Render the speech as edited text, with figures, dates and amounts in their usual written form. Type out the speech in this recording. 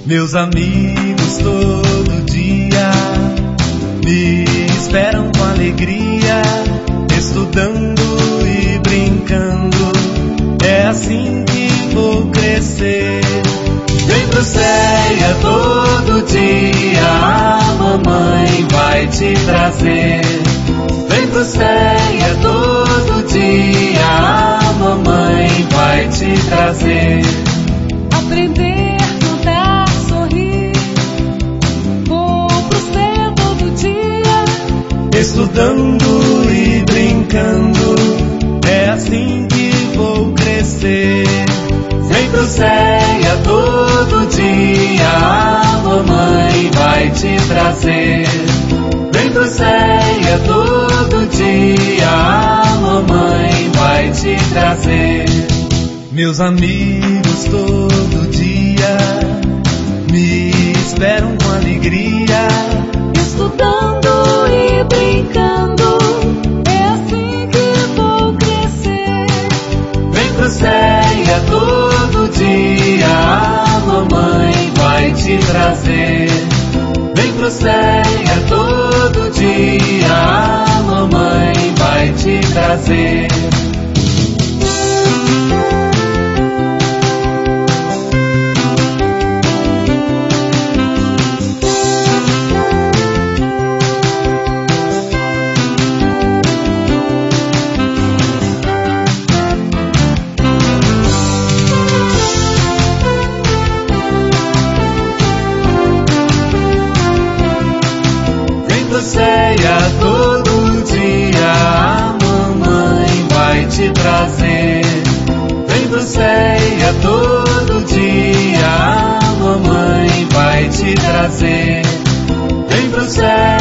Meus amigos todo dia me esperam com alegria, estudando e brincando. É assim que vou crescer. Vem pro CEA todo dia, a mamãe vai te trazer. Vem pro CEA todo dia, a mamãe vai te trazer. Aprender, cantar, sorrir. Vou pro CEA todo dia, estudando e brincando. É assim que vou crescer. Vem pro CEA todo dia, a mamãe vai te trazer. Vem pro CEA todo dia, a mamãe vai te trazer. Meus amigos todo dia me esperam com alegria, estudando e brincando. É assim que vou crescer. vem pro CEA todo dia, a mamãe vai te trazer. Vem pro CEA todo dia, a mamãe vai te trazer. CEA todo dia, a mamãe vai te trazer. Vem pro CEA todo dia, a mamãe vai te trazer. Vem pro CEA